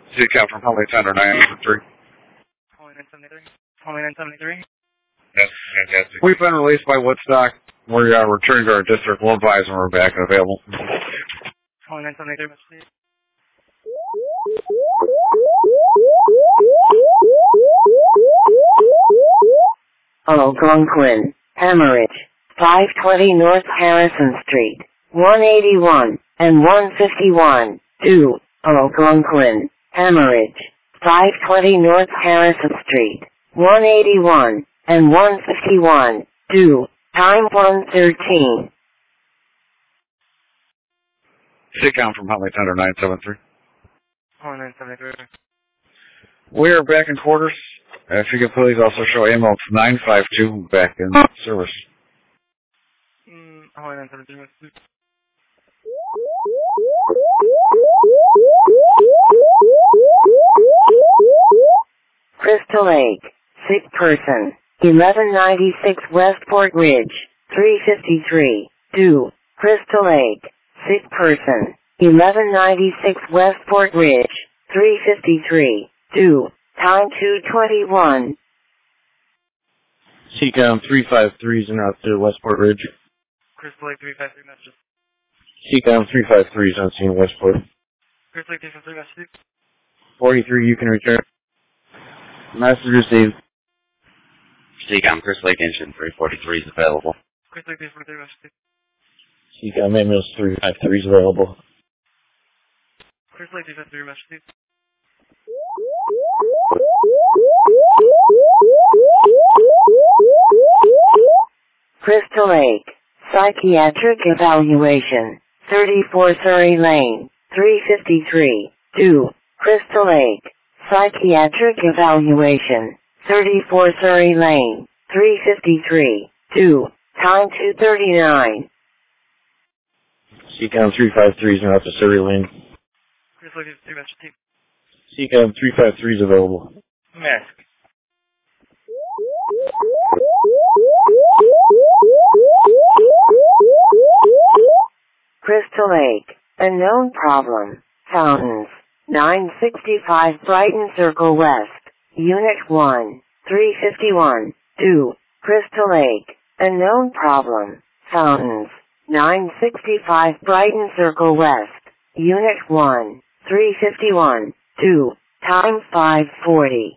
Seacom from Huntley Center 973. Huntley 973. Huntley 973. That's fantastic. We've been released by Woodstock. We're returning to our district. We'll advise when we're back and available. Huntley 973, please. Algonquin, Hemorrhage, 520 North Harrison Street, 181 and 151, 2, Algonquin, Hemorrhage, 520 North Harrison Street, 181 and 151, 2, time 1:13. Seacom from Huntley Center 973. Huntley 973. We are back in quarters. If you could please also show ambulance 952 back in service. Huntley 973, please. Crystal Lake, sick person, 1196 Westport Ridge, 353, 2, Crystal Lake, sick person, 1196 Westport Ridge, 353, 2, time 2:21. Seacom 353 is en route to Westport Ridge. Crystal Lake 353 messages. Seacom 353 is on scene Westport. Crystal Lake 353 messages. 43, you can return. Message received. Seacom Crystal Lake Engine 343 is available. Crystal Lake 343 messages. Seacom ambulance 353 is available. Crystal Lake 353 messages. Crystal Lake, psychiatric evaluation, 34 Surrey Lane, 353, 2, Crystal Lake, psychiatric evaluation, 34 Surrey Lane, 353, 2, time 2:39. Seacom 353 is en route to Surrey Lane. Crystal Lake 353 messages. Seacom 353 is available. Mask. Crystal Lake, a known problem, Fountains, 965 Brighton Circle West, Unit 1, 351, 2, Crystal Lake, a known problem, Fountains, 965 Brighton Circle West, Unit 1, 351, 2, time 5:40.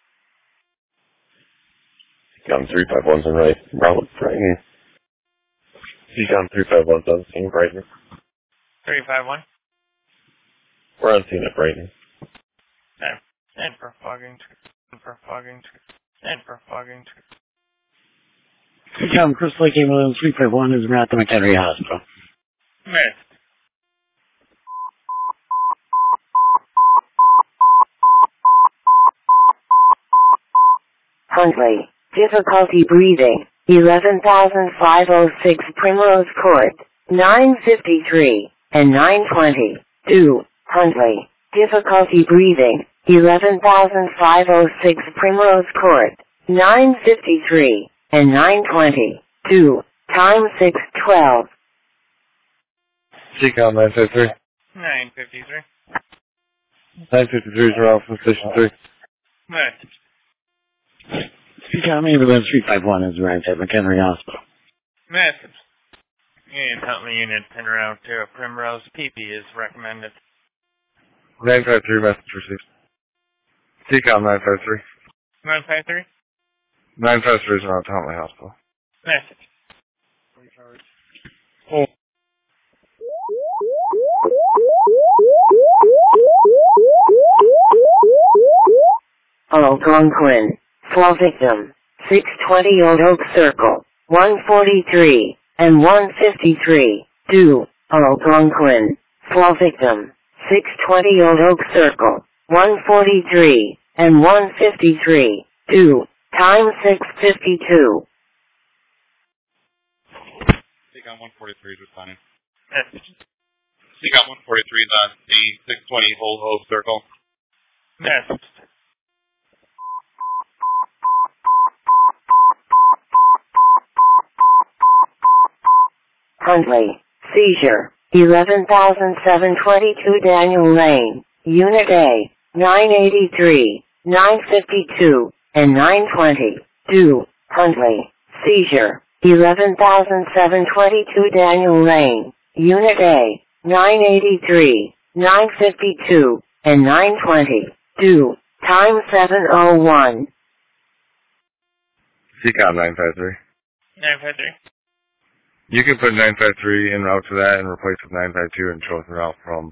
Seacom 351's en route Brighton. Seacom 351's on scene Brighton. 351. We're on scene at Brighton. Stand for fogging. Stand for fogging. Stand for fogging. Seacom Crystal Lake ambulance 351 is en route to McHenry Hospital. Missed. Huntley, difficulty breathing, 11,506 Primrose Court, 953 and 920, 2, Huntley, difficulty breathing, 11,506 Primrose Court, 953 and 920, 2, time 6:12. Seacom 953. 953. 953 is en route from Station 3. Message. Seacom ambulance 351 is arrived at McHenry Hospital. Message. And Huntley unit en route to Primrose. PP is recommended. 953 message received. Seacom 953. 953. 953 is around to Huntley Hospital. Message. Algonquin, fall victim, 620 Old Oak Circle, 143 and 153, 2, Algonquin, fall victim, 620 Old Oak Circle, 143 and 153, 2, time 6:52. Seacom 143 is responding. Message. Seacom 143 is on C620 Old Oak Circle. Message. Huntley, seizure, 11,722 Daniel Lane, Unit A, 983, 952, and 920. Do, Huntley. Seizure, 11,722 Daniel Lane. Unit A, 983, 952, and 920. Do, time 7:01. CCOM 953. 953. You can put 953 en route to that and replace with 952 and show us en route from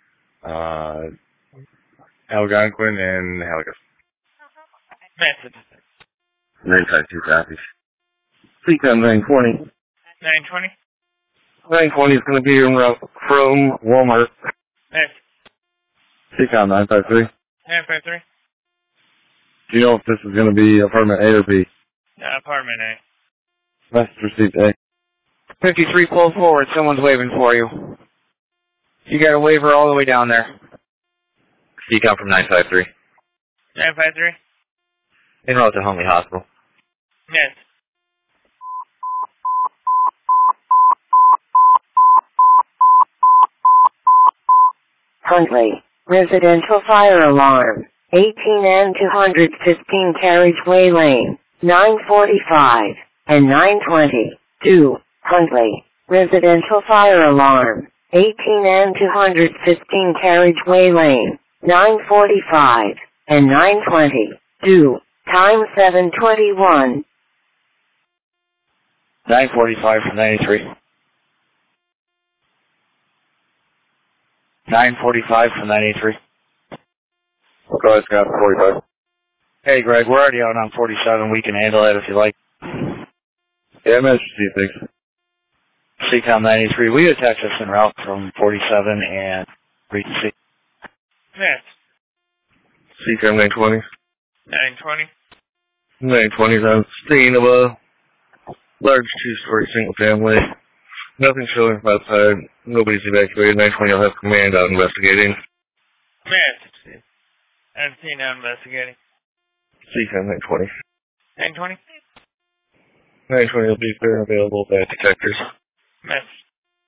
Algonquin and Haligus. Message. 952 copies. CCOM 920. 920. 920 is going to be en route from Walmart. Message. CCOM 953. 953. Do you know if this is going to be apartment A or B? Apartment A. Message received A. 53, pull forward. Someone's waving for you. You got a waiver all the way down there. CCOM from 953. 953. En route to Huntley Hospital. Yes. Huntley. Residential fire alarm. 18 and 215 Carriageway Lane. 945 and 920. Do, Huntley. Residential fire alarm. 18 and 215 Carriageway Lane. 945 and 920. Do, time 7:21. 945 from 93. 945 from 93. Go ahead, Scott, 45. Hey, Greg, we're already out on 47. We can handle that if you like. Yeah, message received, thanks. CCOM 93. We had Texas en route from 47 and Regency. Yes. CCOM 920. 920. 920 is on scene of a large two-story single family. Nothing showing from outside. Nobody's evacuated. 920 will have command out investigating. Message. I'm seeing now investigating. CCOM 920. 920. 920 will be clear and available by detectors. Message.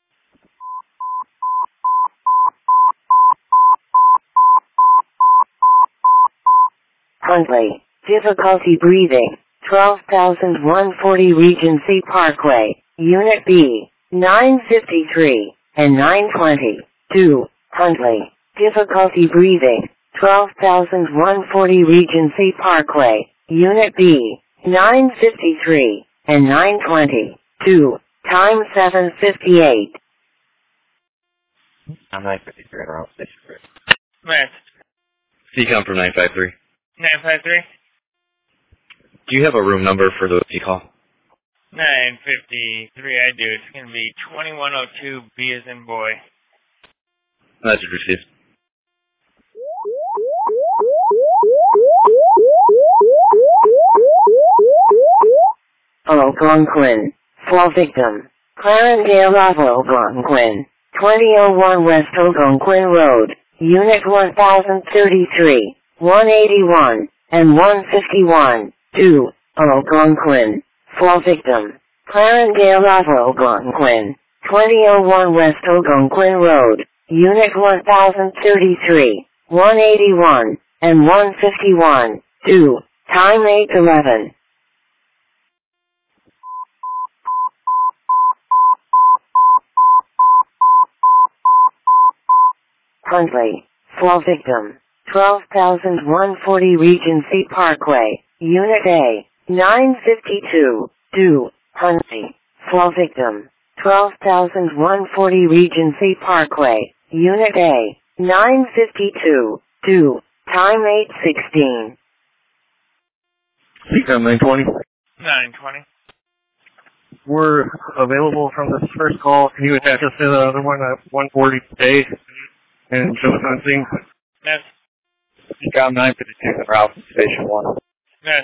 Huntley. Difficulty breathing. 12,140 Regency Parkway. Unit B. 953 and 920. Do, Huntley. Difficulty breathing. 12,140 Regency Parkway. Unit B. 953 and 920. Do, time 7:58. I'm 953 en route. Message. CCOM from 953. 953. Do you have a room number for the call? 953, I do. It's going to be 2102 B as in boy. Message received. Algonquin. Fall victim. Clarendale of Algonquin. 2001 West Algonquin Road. Unit 1033, 181, and 151. Do, Algonquin. Fall victim. Clarendale of Algonquin. 2001 West Algonquin Road. Unit 1033, 181, and 151. Do, time 8:11. Huntley. Fall victim. 12,140 Regency Parkway. Unit A. 952. Do, Huntley. Fall victim. 12,140 Regency Parkway. Unit A. 952. Do, time 8:16. CCOM 920. 920. We're available from this first call. Can you attach us to the other one at 140 today and show us on scene? Yes. CCOM 952 route to Station 1. Yes.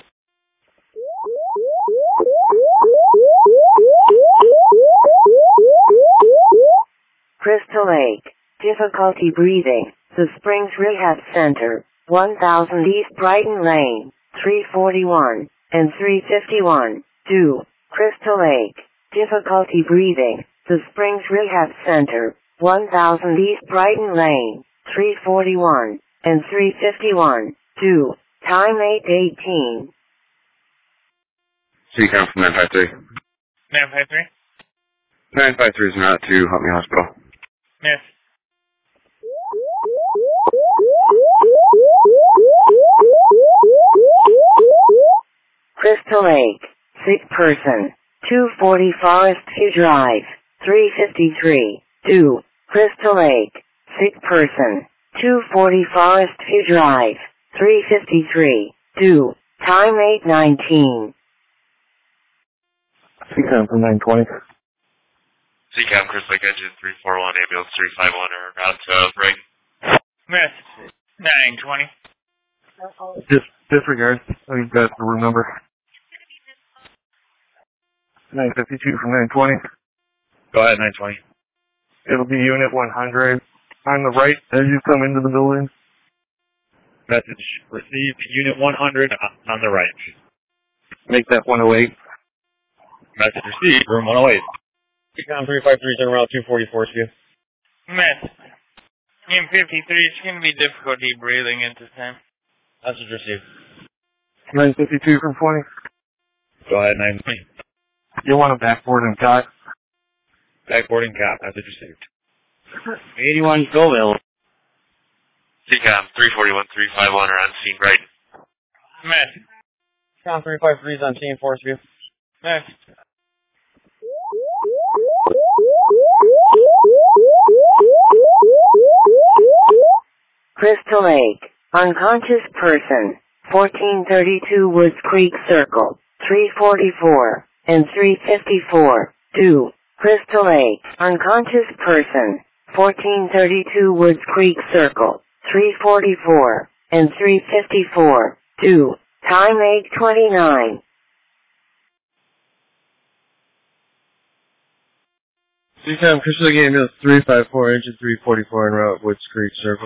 Crystal Lake. Difficulty breathing. The Springs Rehab Center. 1000 East Brighton Lane. 341 and 351. Do, Crystal Lake. Difficulty breathing. The Springs Rehab Center. 1000 East Brighton Lane. 341 and 3:51. Do. Time 8:18. CCOM from 953. 953. 953 is not to Huntley Hospital. Miss. Crystal Lake. Sick person. 240 Forest View Drive. 3:53. Do. Crystal Lake. Sick person. 240 Forest View Drive. 3:53. Do. Time 8:19. CCOM from 920. CCOM, Chris Lake Engine 341, ambulance 351, or out to Brighton. Miss. 920. Disregard. We've got the room number. 952 from 920. Go ahead, 920. It'll be unit 100 on the right as you come into the building. Message received, unit 100 on the right. Make that 108. Message received, room 108. CCOM 353 is en route 244 to you. Miss. In 53, it's going to be difficulty breathing at this time. Message received. 952 from 20. Go ahead, 920. You want a backboard and cot? Backboard and cop, message received. 81 Scoville. CCOM 341, 351 are on scene right. Miss. CCOM 353 is on scene, Forest View. Miss. Crystal Lake. Unconscious person. 1432 Woods Creek Circle. 3:44 and 3:54. Do. Crystal Lake. Unconscious person. 1432 Woods Creek Circle. 3:44 and 3:54. Do. Time 8:29. CCOM, Crystal Lake Ambulance 354, engine 344 en route Woods Creek Circle.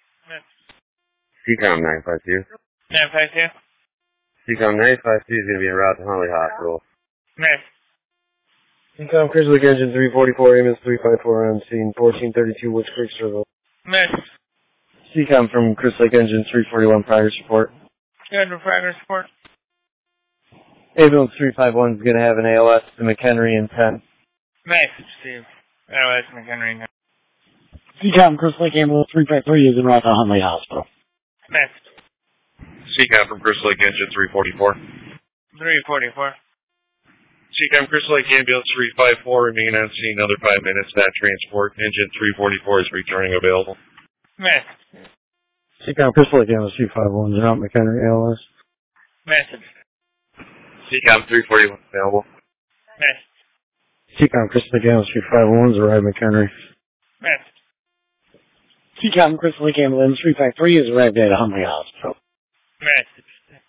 CCOM 952. 952. CCOM 952 is going to be en route to Huntley Hospital. Miss. CCOM, Crystal Lake engine 344, ambulance 354 on scene, 1432 Woods Creek Circle. Miss. CCOM from Crystal Lake engine 341, progress report. Good for progress report. Ambulance 351 is going to have an ALS to McHenry in 10. Message received. LS McHenry. CCOM, Crystal Lake Ambulance 353 is en route to Huntley Hospital. Message. CCOM from Crystal Lake Engine 344. 344. CCOM Crystal Lake Ambulance 354 remain on scene another 5 minutes. That transport engine 344 is returning available. Message. CCOM, Crystal Lake ambulance 251 is out McHenry ALS. Message. CCOM 341 available. Message. CCOM, Crystal Lake ambulance 251 is arrived McHenry. Message. CCOM, Crystal Lake Ambulance 353 is arrived at Huntley Hospital. Message.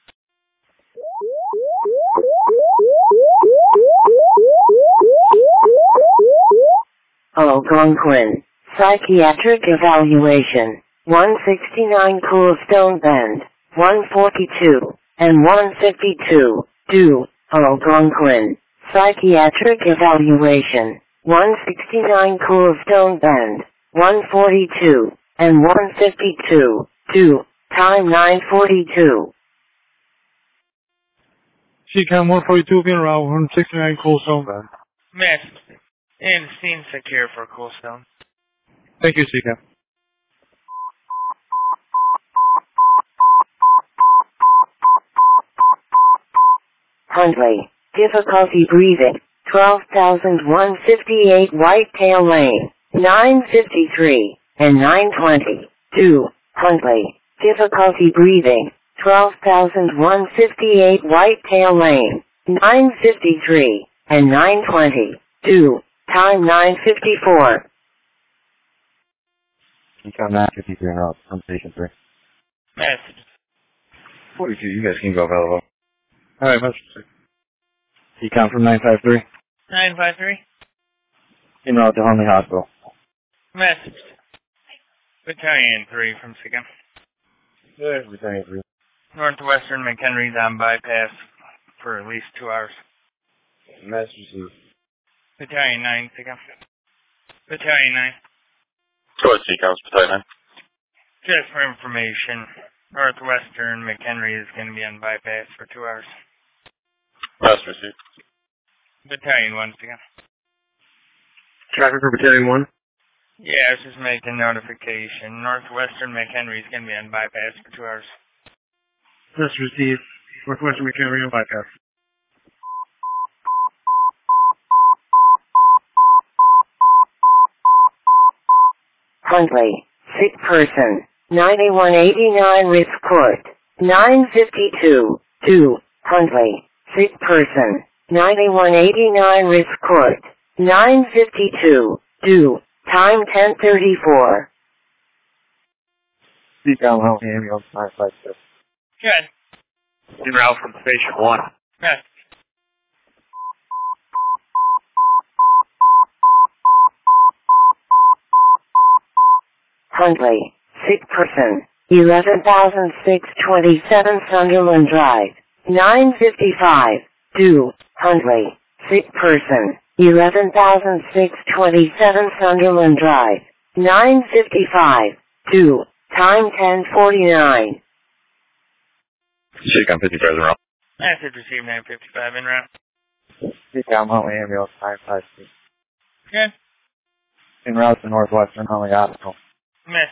Algonquin. Psychiatric evaluation. 169 Coolstone Bend. 142 and 152. Do. Algonquin. Psychiatric evaluation. 169 Coolstone Bend. 142 and 152. Do. Time 9:42. CCOM 142 being around 169 Coolstone Bend. Message. And scene secure for Coolstone. Thank you, CCOM. Huntley. Difficulty breathing. 12,158 Whitetail Lane. 9:53 and 9:20. Do. Huntley. Difficulty breathing. 12,158 Whitetail Lane. 9:53 and 9:20. Do. Time 9:54. CCOM 953 en route from Station 3. Message. 42, you guys can go available. Alright, message. CCOM from 953. 953. En route to Huntley Hospital. Message. Battalion 3 from SIGA. Yeah, Battalion 3. Northwestern McHenry's on bypass for at least 2 hours. Message. Battalion 9, SIGA. Battalion 9. Go ahead, CCOM, Battalion 9. Just for information, Northwestern McHenry is going to be on bypass for 2 hours. Last receipt. Battalion 1 again. Traffic for Battalion 1? Yeah, I was just making notification. Northwestern McHenry is going to be on bypass for 2 hours. Just received. Northwestern McHenry on bypass. Huntley, sick person, 9189 Ritz Court, 952, 2, Huntley, sick person, 9189 Ritz Court, 952, 2, time 10:34. Seacom Huntley ambulance 956. Good. En route from Station 1. Yes. Huntley, sick person, 11,627 Sunderland Drive, 955, 2, Huntley, sick person, 11,627 Sunderland Drive, 955, 2, time 10:49. Seacom 55 en route. Message received 955 en route. Seacom Huntley ambulance 956. Good. En route to Northwestern Huntley Hospital. Miss.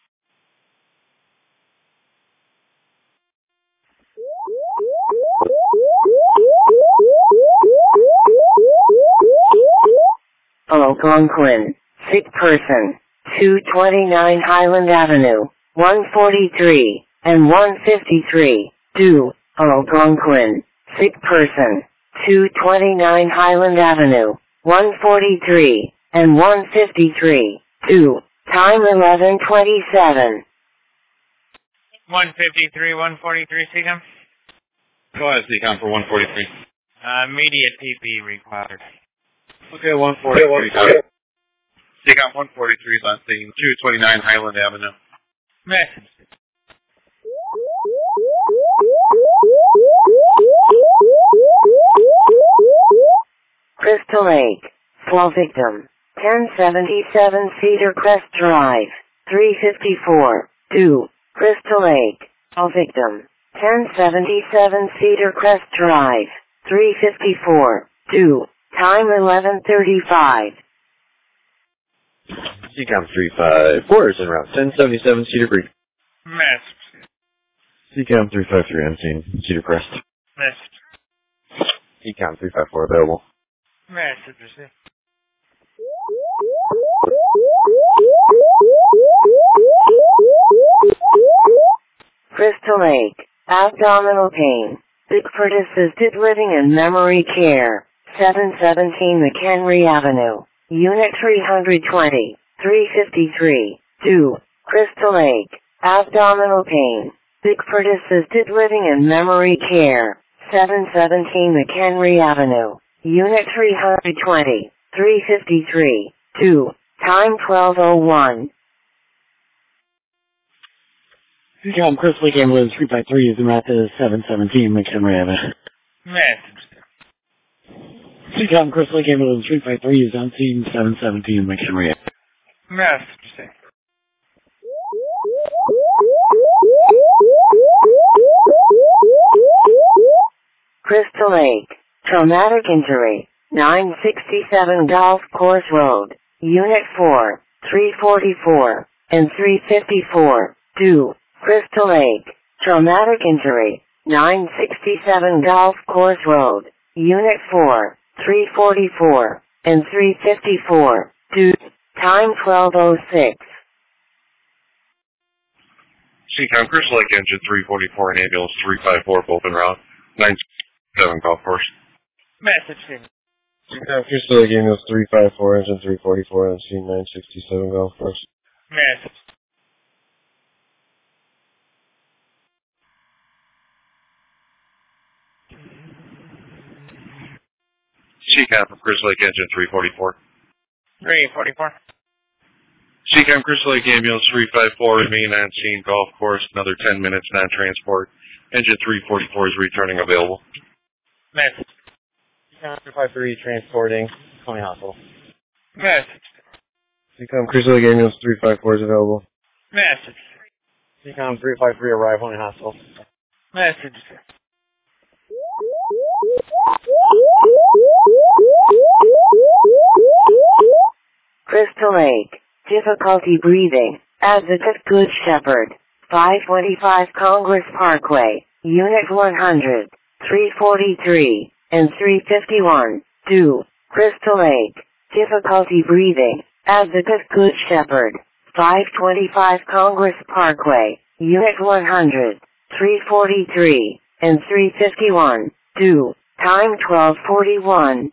Algonquin, sick person, 229 Highland Avenue, 143, and 153, 2, Algonquin, sick person, 229 Highland Avenue, 143, and 153, 2, time 11:27. 153, 143, Seacom. Go ahead, Seacom, for 143. Immediate PP required. Okay, 143. Seacom 143 is on scene, 229 Highland Avenue. Message. Crystal Lake, fall victim, 1077 Cedar Crest Drive, 354, 2, Crystal Lake, fall victim, 1077 Cedar Crest Drive, 354, 2, time 11:35. Seacom 354 is en route. 1077 Cedar Creek. Message. Seacom 353 on scene. Cedar Crest. Message. Seacom 354 available. Message received. Crystal Lake, abdominal pain, Bickford assisted living and memory care, 717 McHenry Avenue, Unit 320, 353, 2, Crystal Lake, abdominal pain, Bickford assisted living and memory care, 717 McHenry Avenue, Unit 320, 353, 2, time 12:01. Seacom Crystal Lake ambulance 353 is en route to 717 McHenry Avenue. Message. Seacom Crystal Lake ambulance 353 is on scene 717 McHenry Avenue. Message received. Crystal Lake, traumatic injury, 967 Golf Course Road, Unit 4, 344, and 354, 2, Crystal Lake, traumatic injury, 967 Golf Course Road, Unit 4, 344, and 354, 2, time 12:06. Seacom Crystal Lake Engine 344 and Ambulance 354 both en route. 97 Golf Course. Message received. Seacom Crystal Lake Ambulance 354, Engine 344 on scene 967 Golf Course. Message. Seacom Crystal Lake Engine 344. 344. Seacom Crystal Lake Ambulance 354 remain on scene Golf Course, another 10 minutes non-transport. Engine 344 is returning available. Message. Seacom 353 transporting Coney Hospital. Message. Seacom Crystal Lake Ambulance 354 is available. Message. CCOM 353, arrive on hospital. Message. Crystal Lake. Difficulty breathing. Advocate Good Shepherd. 525 Congress Parkway. Unit 100. 343 and 351. 2. Crystal Lake. Difficulty breathing. Advocate Good Shepherd. 525 Congress Parkway. Unit 100. 343 and 351. 2. Time 12:41.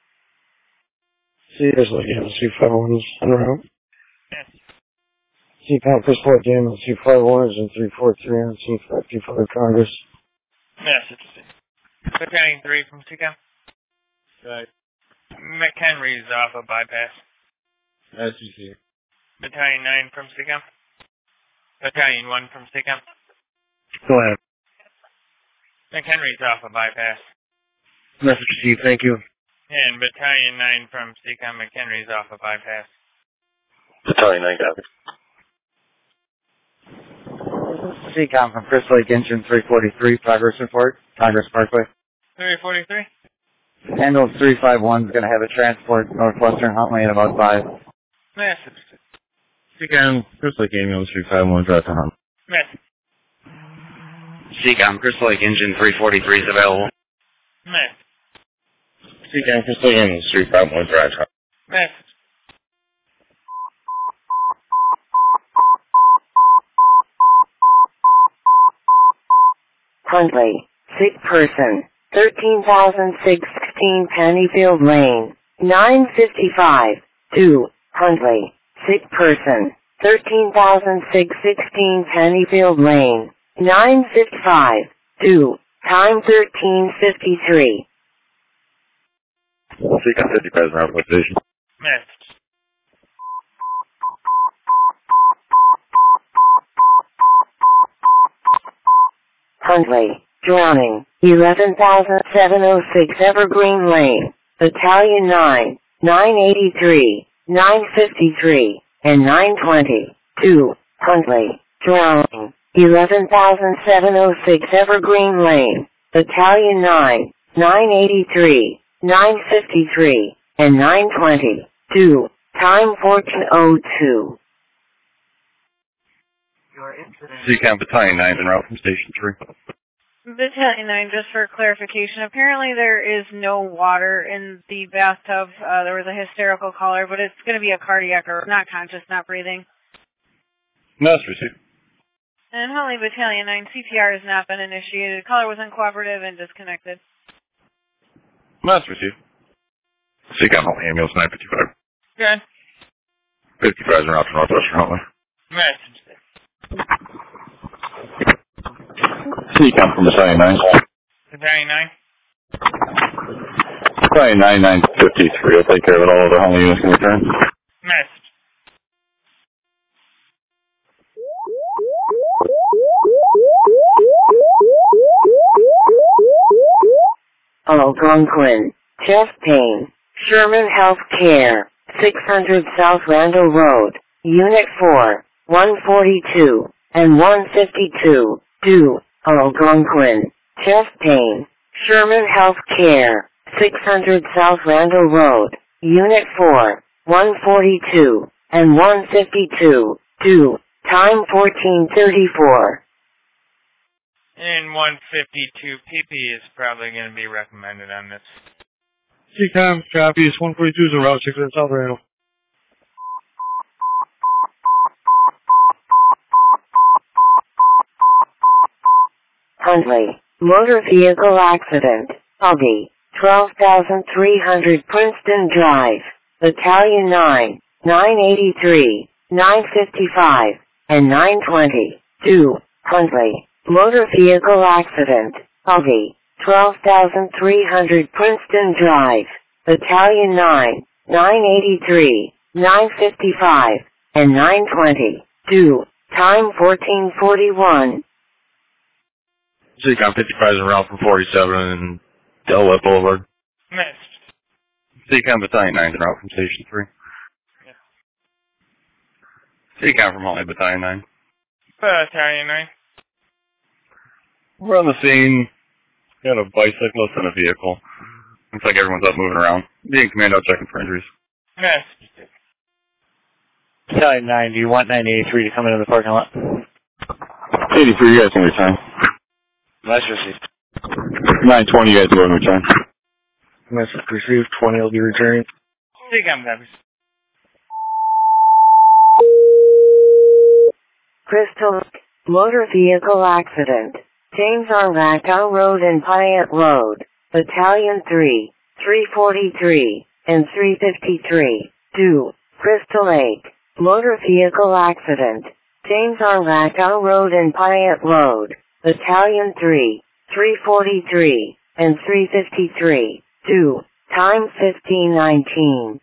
Crystal Lake Ambulance 351 is en route. Yes. CCOM Crystal Lake Ambulance 251 is in 343 and 525 Congress. Message. Battalion 3 from CCOM. Right. McHenry's off a bypass. As you see. Battalion 9 from CCOM. Battalion 1 from CCOM. Go ahead. McHenry's off a bypass. Message received, thank you. And Battalion 9 from CCOM. McHenry's off a bypass. Battalion 9 copy. CCOM from Crystal Lake Engine 343, progress report, Congress Parkway. 343? Ambulance 351 is going to have a transport Northwestern Huntley in about 5. Message. CCOM, Crystal Lake Ambulance 351, drive to Hunt. Message. CCOM Crystal Lake Engine 343 is available. Message. CCOM, Crystal Lake Ambulance 351, drive to Hunt. Message. Huntley. Sick person. 13,616 Pennyfield Lane. 955. 2. Huntley. Sick person. 13,616 Pennyfield Lane. 955. 2. Time 13:53. CCOM 50 present around the station. Message. Huntley. Drowning. 11,706 Evergreen Lane. Battalion 9. 983. 953. And 920. 2. Huntley. Drowning. 11,706 Evergreen Lane. Battalion 9. 983. 953. And 920. 2. Time 14:02. CCOM Battalion 9 en route from Station 3. Battalion 9, just for clarification, apparently there is no water in the bathtub. There was a hysterical caller, but it's going to be a cardiac or not conscious, not breathing. Message received. And Huntley Battalion 9, CPR has not been initiated. Caller was uncooperative and disconnected. Message received. CCOM Huntley Ambulance 955. Good. 55 en route to Northwestern Huntley. Message. CCOM from Battalion 9. Battalion 9. Battalion 9, 953. I'll take care of it. All other Huntley units can return. Message. Algonquin. Chest pain. Sherman Healthcare. 600 South Randall Road. Unit 4. 142 and 152. 2. Algonquin. Chest pain. Sherman Healthcare. 600 South Randall Road. Unit 4. 142 and 152. 2. Time 14:34. And 152 PP is probably going to be recommended on this. CCOM, copies. 142 is en route, 600 South Randall. Huntley. Motor vehicle accident. Audi. 12,300 Princeton Drive. Battalion 9. 983. 955. And 920. 2. Huntley. Motor vehicle accident. Audi. 12,300 Princeton Drive. Battalion 9. 983. 955. And 920. 2. Time 14:41. CCOM 55 en route from 47 and Delaware Boulevard. Missed. CCOM Battalion 9 en route from Station 3. Yeah. CCOM from Huntley Battalion 9. Battalion 9. We're on the scene. Got a bicyclist and a vehicle. Looks like everyone's up moving around. Being commando checking for injuries. Yes. Battalion 9, do you want 983 to come into the parking lot? 83, you guys can return. That's received. 920, you guys go and return. Message received. 20 will be returning. CCOM copies. Crystal Lake, motor vehicle accident. James R. Lackow Road and Pyatt Road. Battalion 3, 343, and 353. 2. Crystal Lake, motor vehicle accident. James R. Lackow Road and Pyatt Road. Battalion 3, 343, and 353. 2. Time 15:19.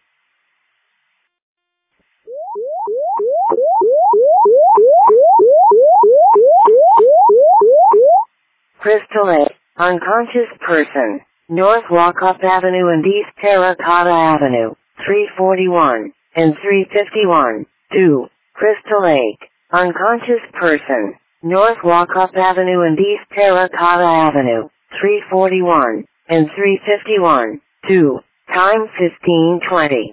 Crystal Lake, unconscious person, North Walkup Avenue and East Terracotta Avenue, 341, and 351. 2. Crystal Lake, unconscious person, North Walkup Avenue and East Terracotta Avenue, 341, and 351. 2. Time 15:20.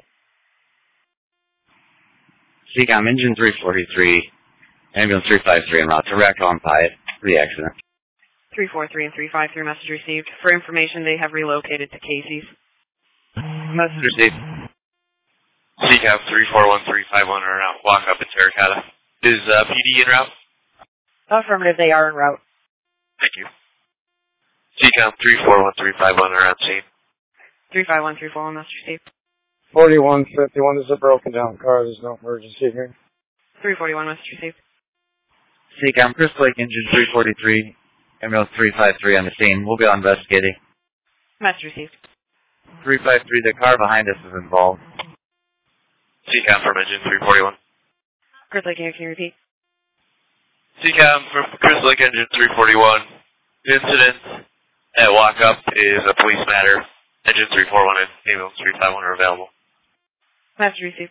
CCOM engine 343, ambulance 353 en route to Rackham on Pyatt. Re-accident. 343 and 353 message received. For information, they have relocated to Casey's. Message received. CCOM 341351 are out. Walk up in Terracotta. Is PD en route? Affirmative, they are en route. Thank you. CCOM 341351 are on scene. 351, 341 message received. 4151 is a broken down car. There's no emergency here. 341 message received. CCOM Crystal Lake engine 343, ambulance 353 on the scene. We'll be on investigating. Message received. 353, the car behind us is involved. CCOM from engine 341. Crystal Lake, can you repeat? CCOM from Crystal Lake engine 341. Incident at walk up is a police matter. Engine 341 and ambulance 351 are available. Message received.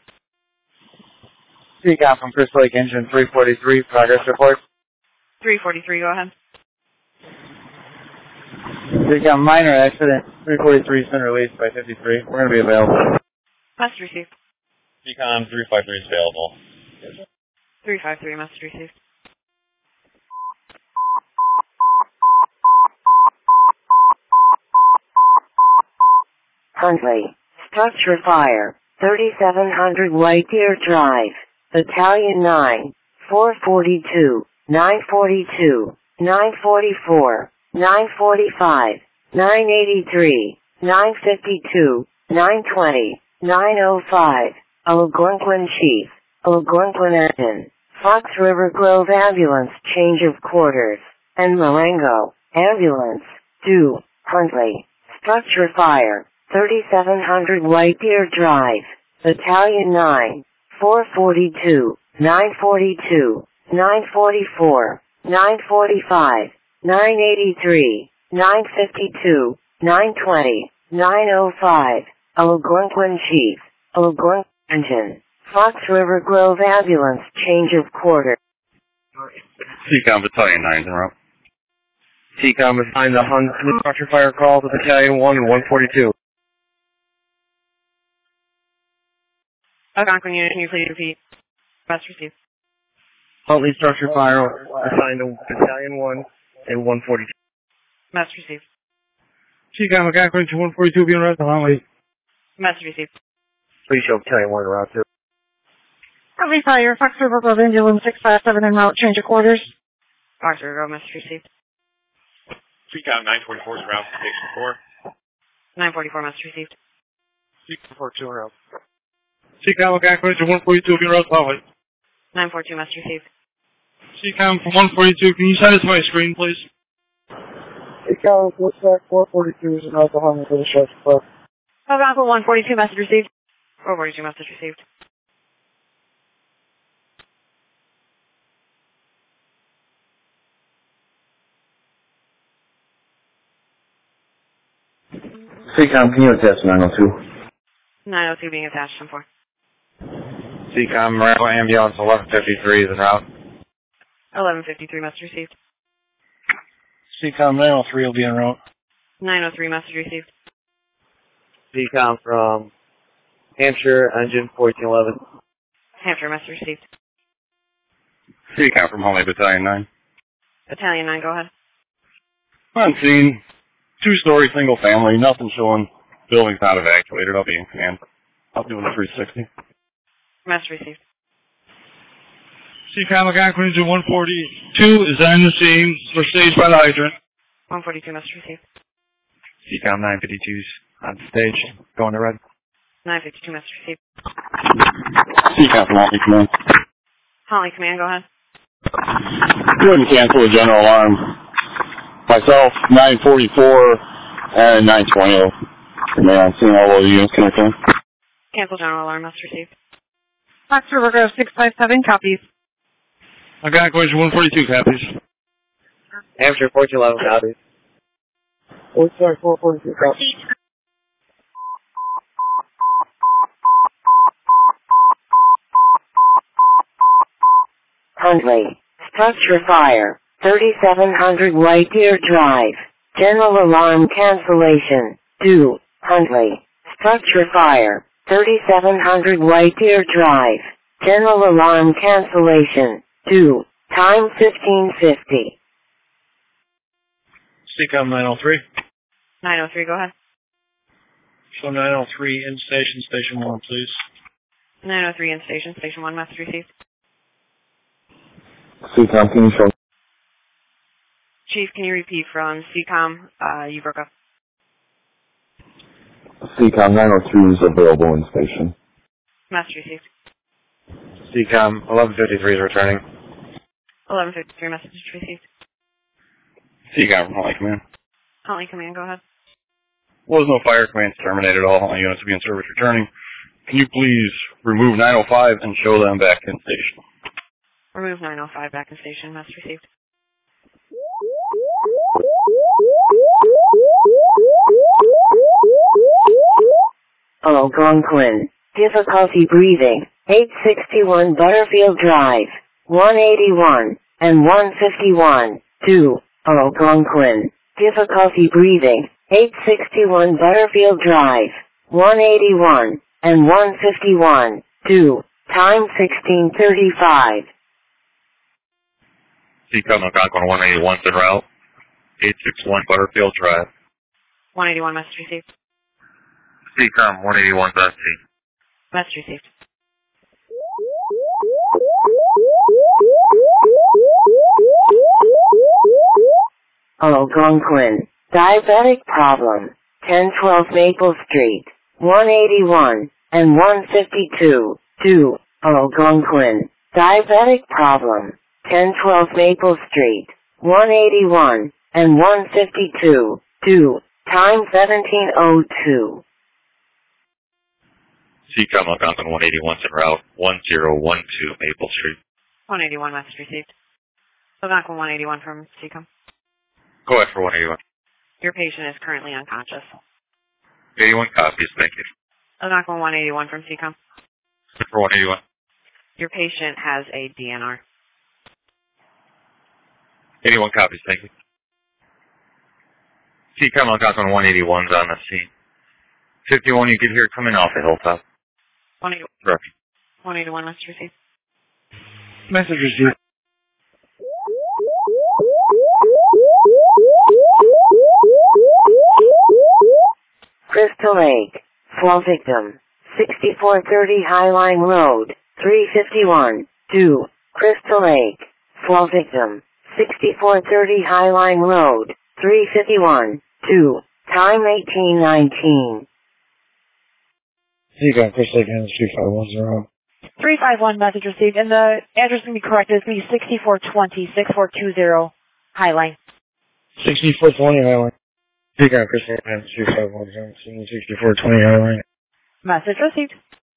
CCOM from Crystal Lake engine 343, progress report. 343, go ahead. CCOM minor accident, 343 has been released by 53. We're going to be available. Message received. CCOM 353 is available. 353, message received. Huntley, structure fire, 3700 White Deer Drive, Battalion 9, 442, 942, 944, 945, 983, 952, 920, 905, Algonquin Chief, Algonquin Engine, Fox River Grove Ambulance change of quarters, and Marengo, Ambulance, 2, Huntley, structure fire, 3700 White Deer Drive, Battalion 9, 442, 942, 944, 945, 983, 952, 920, 905, Algonquin Chief, Algonquin Engine, Fox River Grove Ambulance change of quarters. CCOM Battalion 9 is en route. CCOM assigned the Huntley structure fire call to Battalion 1 and 142. Algonquin unit, can you please repeat? Message received. Huntley structure fire assigned to Battalion 1 and 142. Message received. CCOM Algonquin to 142 being arrested on Huntley. Message received. Please show Battalion 1 around 2. Huntley Fire, Fox River Grove Ambulance 657 en route, change of quarters. Fox River Grove, message received. CCOM 944 is around station 4. 944, message received. CCOM 42 around. CCOM Algonquin to 142 being arrested on Huntley. 942, message received. CCOM from 142, can you send us my screen, please? CCOM 442 is about the Huntley for the sheriff's club. Algonquin 142, message received. 442, message received. CCOM, can you attach 902? 902 being attached, 10-4. CCOM Marengo ambulance 1153 is en route. 1153, message received. CCOM 903 will be en route. 903, message received. CCOM from Hampshire, engine 1411. Hampshire, message received. CCOM from Holly Battalion 9. Battalion 9, go ahead. On scene, 2-story single family, nothing showing. Building's not evacuated. I'll be in command. I'll do a 360. Message received. CCOM Algonquin Engine 142 is on the scene. We're staged by the hydrant. 142, message received. CCOM 952's on stage, going to red. 952, message received. CCOM from Holly Command. Holly Command, go ahead. Go ahead and cancel the general alarm. Myself, 944 and 920. Command on scene, all those units connecting. Cancel general alarm, message received. Fox River Grove 657, copies. Algonquin Engine 142, copies. Hampshire 1411, copies. Oh, sorry, 442, copies. Huntley. Structure fire. 3700 White Deer Drive. General alarm cancellation. 2. Huntley. Structure fire. 3700 White Deer Drive. General alarm cancellation. 2. Time 1550. CCOM 903. 903, go ahead. So 903 in station, station 1, please. 903 in station, station 1, message received. CCOM, can you show? Chief, can you repeat from CCOM? You broke up. CCOM 903 is available in station. Message received. CCOM 1153 is returning. 1153, message received. CCOM from Holly Command. Holly Command, go ahead. Was no fire commands terminated. All Holly units will be in service returning. Can you please remove 905 and show them back in station? Remove 905 back in station, message received. Algonquin. Difficulty breathing. 861 Butterfield Drive. 181 and 151. 2. Algonquin. Difficulty breathing. 861 Butterfield Drive. 181 and 151. 2. Time 1635. CCOM Algonquin 181's en route. 861 Butterfield Drive. 181, message received. CCOM 181's on scene. Message received. Algonquin. Diabetic problem. 1012 Maple Street. 181 and 152. 2. Algonquin. Diabetic problem. 1012 Maple Street. 181 and 152. 2. Time 1702. CCOM Algonquin 181's en route. 1012 Maple Street. 181, message received. Algonquin 181 from CCOM. Go ahead for 181. Your patient is currently unconscious. 81 copies, thank you. Algonquin 181 from CCOM. For 181. Your patient has a DNR. 81 copies, thank you. CCOM Algonquin 181's on the scene. 51, you could hear it coming off the hilltop. 181. Correct. 181, message received. Message received. Crystal Lake. Fall victim. 6430 Highline Road. 351. 2. Crystal Lake. Fall victim. 6430 Highline Road. 351. 2. Time 1819. CCOM Crystal Lake Engine 351 351, message received. And the address can be corrected. It's going to be 6420, 6420 Highline. 6420 Highline. CCOM Crystal Lake Engine 351 6420 Highline. Message received.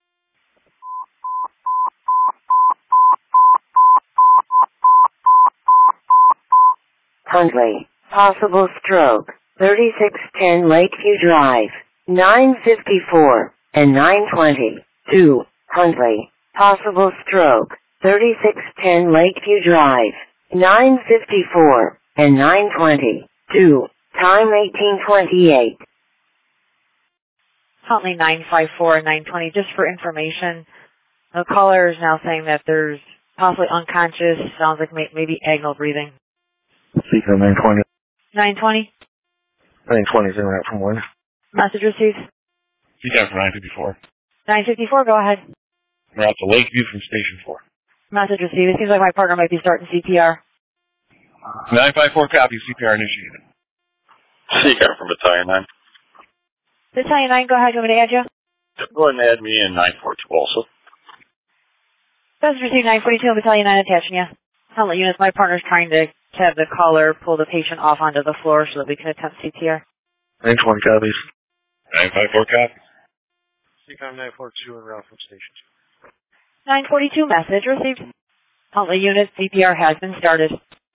Huntley. Possible stroke. 3610 Lakeview Drive. 954 and 920. 2. Huntley. Possible stroke. 3610 Lakeview Drive. 9:54 and 9:20. 2. Time 18:28. Huntley 954 and 920, just for information. The caller is now saying that there's possibly unconscious, sounds like maybe agonal breathing. Seeker 920. 920? 920 is in route from 1. Message received. Seeker for 954. 954, go ahead. We're out to Lakeview from Station 4. Message received. It seems like my partner might be starting CPR. 954 copy, CPR initiated. Seeker from Battalion 9. Battalion 9, go ahead. You want me to add you? Go ahead and add me in 942 also. Message received 942 and Battalion 9 attaching you. Huntley units, my partner's trying to have the caller pull the patient off onto the floor so that we can attempt CPR. 920 copies. 954 copy. CCOM 942 en route from Station 2. 942 message received. Huntley unit, CPR has been started.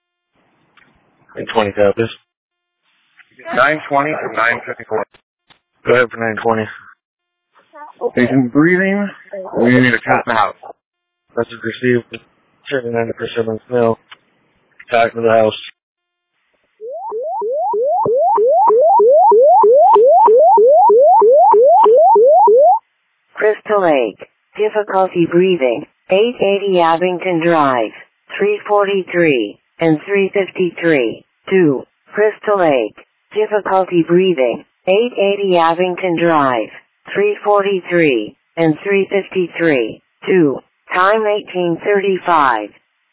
920 copies. 920 and 954. Go ahead for 920. Patient breathing. We need a cut in the house. Message received. 39% now. Back to the house. Crystal Lake. Difficulty breathing. 880 Abington Drive. 343 and 353. 2. Crystal Lake. Difficulty breathing. 880 Abington Drive. 343 and 353. 2. Time 18:35.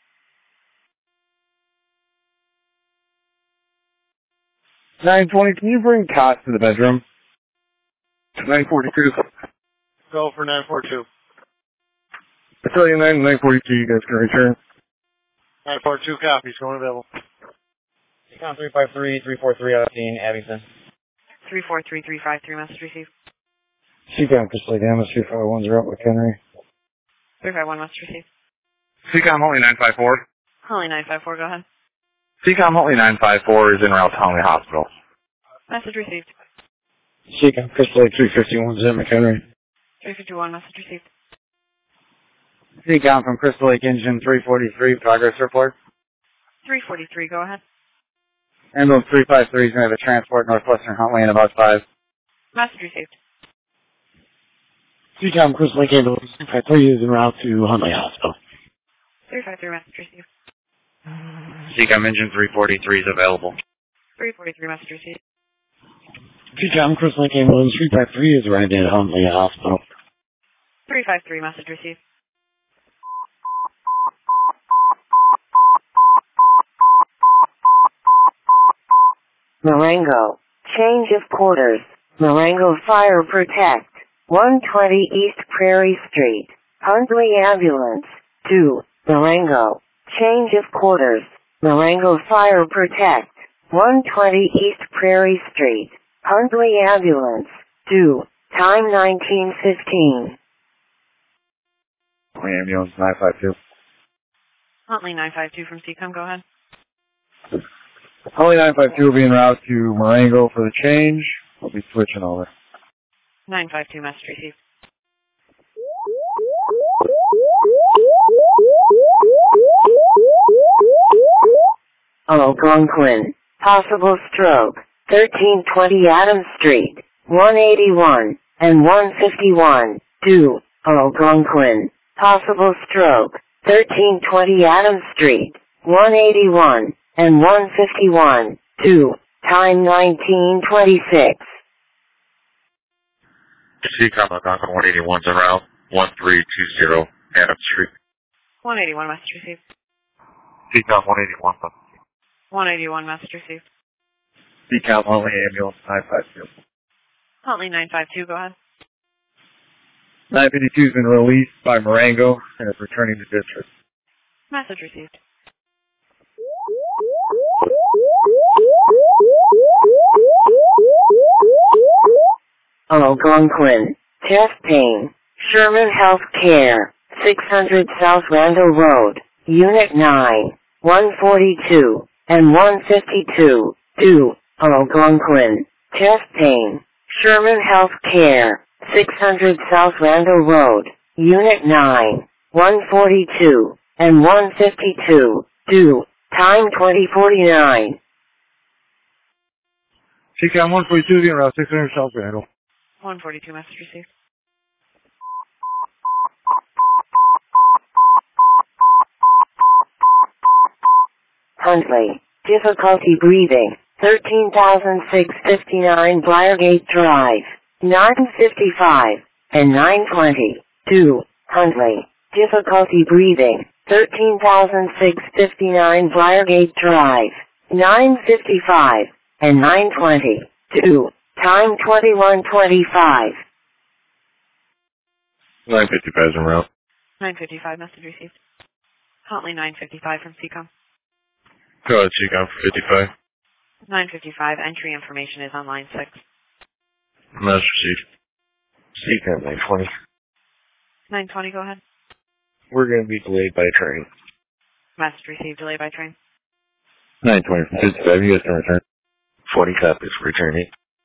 920, can you bring cot to the bedroom? 942. Go for 942. Battalion 9 and 942, you guys can return. 942 copies, going available. Count 353, 343 out of scene, Abington. 343, 353, message received. CCOM Crystal Lake Amos 351's route with Henry. 351, message received. CCOM Huntley 954. Huntley 954, go ahead. CCOM Huntley 954 is en route to Huntley Hospital. Message received. CCOM Crystal Lake 351's at McHenry. 351, message received. CCOM from Crystal Lake Engine 343, progress report. 343, go ahead. Ambulance 353 is going to have a transport Northwestern Huntley in about 5. Message received. CCOM Crystal Lake Ambulance 353 is en route to Huntley Hospital. 353, message received. CCOM Engine 343 is available. 343, message received. CCOM Crystal Lake Ambulance 353 is arrived at Huntley Hospital. 353, message received. Marengo. Change of quarters. Marengo Fire Protect. 120 East Prairie Street. Huntley Ambulance. 2. Marengo. Change of quarters. Marengo Fire Protect. 120 East Prairie Street. Huntley Ambulance. 2. Time 19:15. Huntley Ambulance 952. Huntley 952 from CCOM, go ahead. Huntley 952 will be en route to Marengo for the change. We'll be switching over. 952, message received. Algonquin. Possible stroke. 1320 Adams Street. 181 and 151. 2. Algonquin. Possible stroke. 1320 Adams Street. 181 and 151. 2. Time 19:26. CCOM Algonquin 181's en route. 1320 Adams Street. 181, message received. CCOM 181. 181, message received. CCOM Huntley Ambulance 952. Huntley 952, go ahead. 952 has been released by Marengo and is returning to district. Message received. Algonquin. Chest pain. Sherman Health Care. 600 South Randall Road. Unit 9. 142 and 152. 2. Algonquin. Chest pain. Sherman Health Care. 600 South Randall Road. Unit 9. 142 and 152. 2. Time 2049. CCAM 142, being route 600 South Randall. 142, message received. Huntley. Difficulty breathing. 13,659 Briargate Drive. 955 and 920. 2. Huntley. Difficulty breathing. 13,659 Briargate Drive. 955 and 920. 2. Time 2125. 955 is en route. 955, message received. Huntley 955 from CCOM. Go ahead, CCOM for 55. 955, entry information is on line 6. Message received. CCOM 920. 920, go ahead. We're going to be delayed by train. Message received, delay by train. 920 for 55, you guys can return. 40 copies for returning.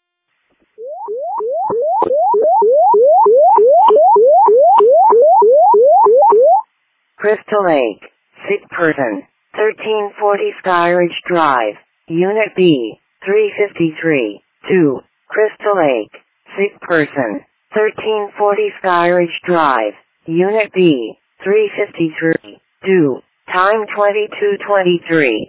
Crystal Lake. Sick person. 1340 Skyridge Drive. Unit B. 353. 2. Crystal Lake. Sick person. 1340 Skyridge Drive. Unit B. 353. 2. Time 2223.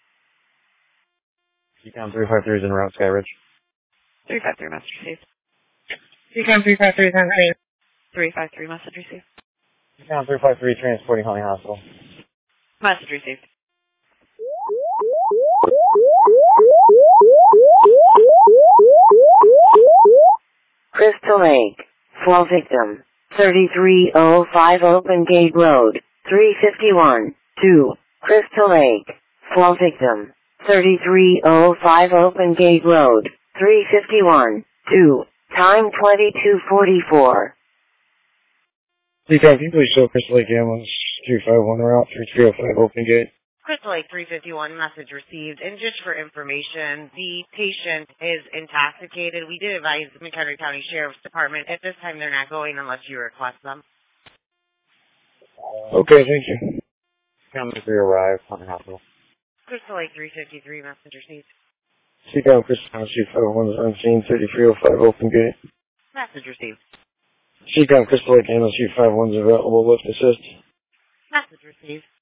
CCOM 353 is en route, Skyridge. 353, message received. CCAM 353 is on line. 353, message received. CCOM 353 transporting Huntley Hospital. Message received. Crystal Lake. Fall victim. 3305 Open Gate Road. 351. 2. Crystal Lake. Fall victim. 3305 Open Gate Road. 351. 2. Time 2244. CCAM, can you please show Crystal Lake ambulance 351 route 3305 Open Gate? Crystal Lake 351, message received. And just for information, the patient is intoxicated. We did advise the McHenry County Sheriff's Department. At this time, they're not going unless you request them. Okay, thank you. CCOM 3 arrived, Huntley Hospital. Crystal Lake 353, message received. CCAM Crystal Lake 351 is unseen 3305 Open Gate. Message received. CCAM Crystal Lake ambulance 351 is available. Lift assist. Message received.